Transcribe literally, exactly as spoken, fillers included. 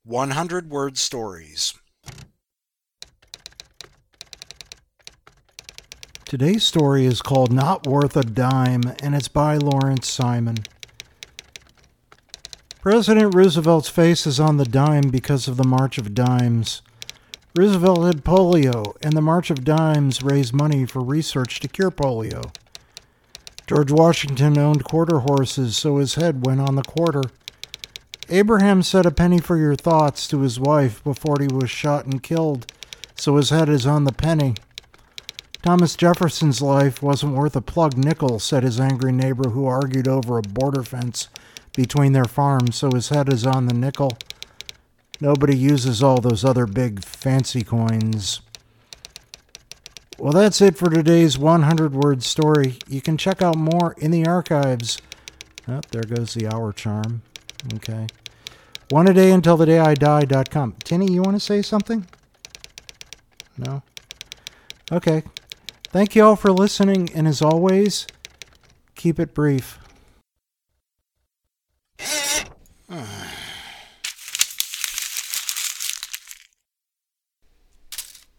one hundred word stories. Today's story is called Not Worth a Dime, and it's by Lawrence Simon. President Roosevelt's face is on the dime because of the March of Dimes. Roosevelt had polio, and the March of Dimes raised money for research to cure polio. George Washington owned quarter horses, so his head went on the quarter. Abraham said a penny for your thoughts to his wife before he was shot and killed, so his head is on the penny. Thomas Jefferson's life wasn't worth a plug nickel, said his angry neighbor who argued over a border fence between their farms, so his head is on the nickel. Nobody uses all those other big fancy coins. Well, that's it for today's one hundred word story. You can check out more in the archives. Oh, there goes the hour charm. Okay. One a day until the day I die dot com. Tinny, you want to say something? No? Okay. Thank you all for listening, and as always, keep it brief.